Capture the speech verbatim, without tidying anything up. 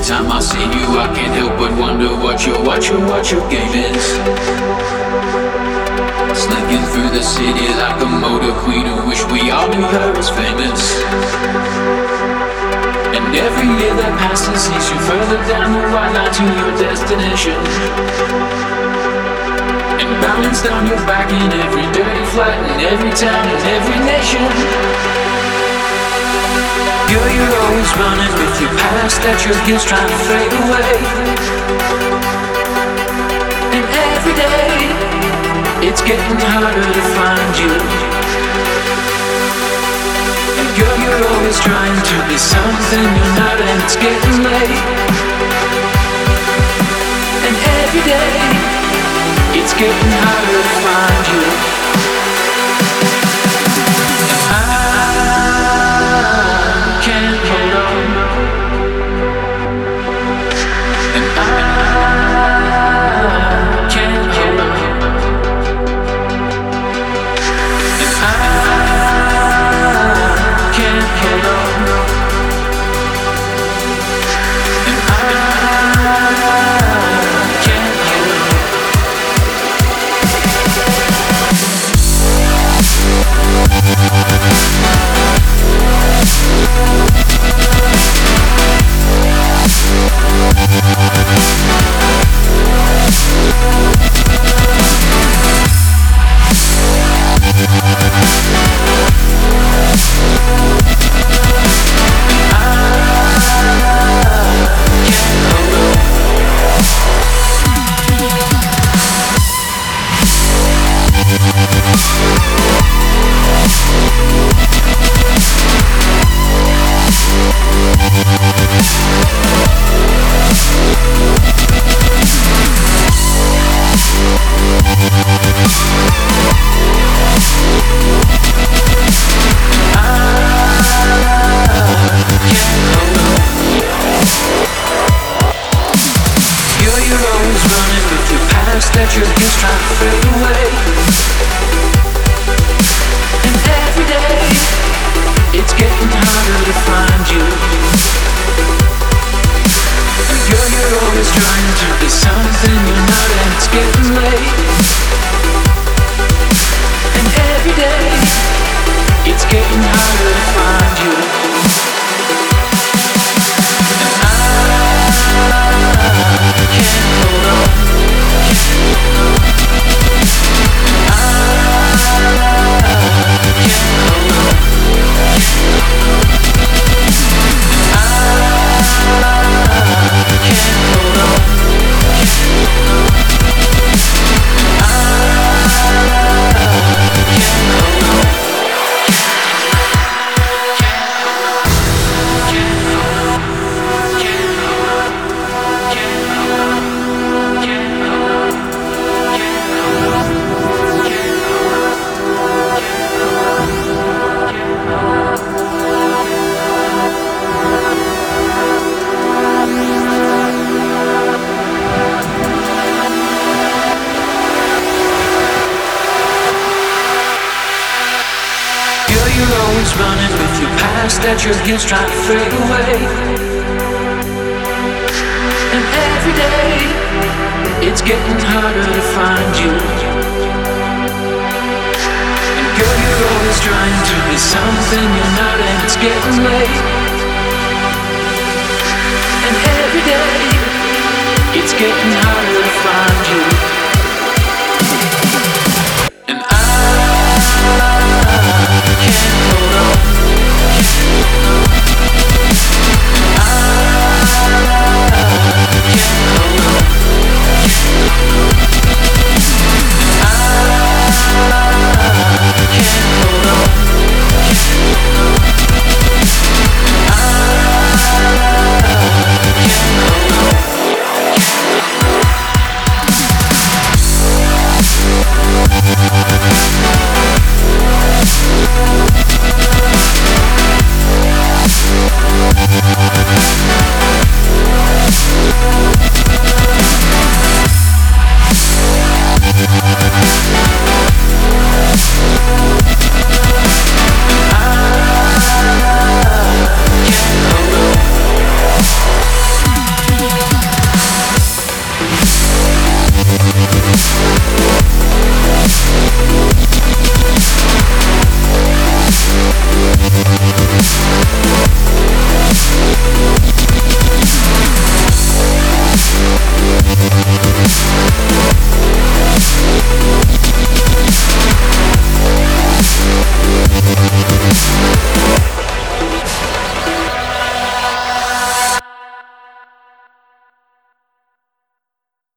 time I see you, I can't help but wonder what your, what your, what your game is. Slinking through the city like a motor queen who wish we all knew her as famous. And every year that passes sees you further down the white line to your destination. And balance down your back in every dirty flat, in every town, in every nation. Girl, you're always running with your past at your heels trying to fade away. And every day, it's getting harder to find you. And girl, you're always trying to be something you're not, and it's getting late. And every day, it's getting harder to find you. And I can't hold on. And I can't hold on. And I can't hold on. And I can't hold on. That your heels try to fade away. And every day, it's getting harder to find you. And girl, you're always trying to be something you're not, and it's getting late. And every day, it's getting harder to find you. And I can't hold on. Running with your past that your heels try to fade away. And every day, it's getting harder to find you. And girl, you're always trying to be something you're not, and it's getting late. And every day, it's getting harder to find you.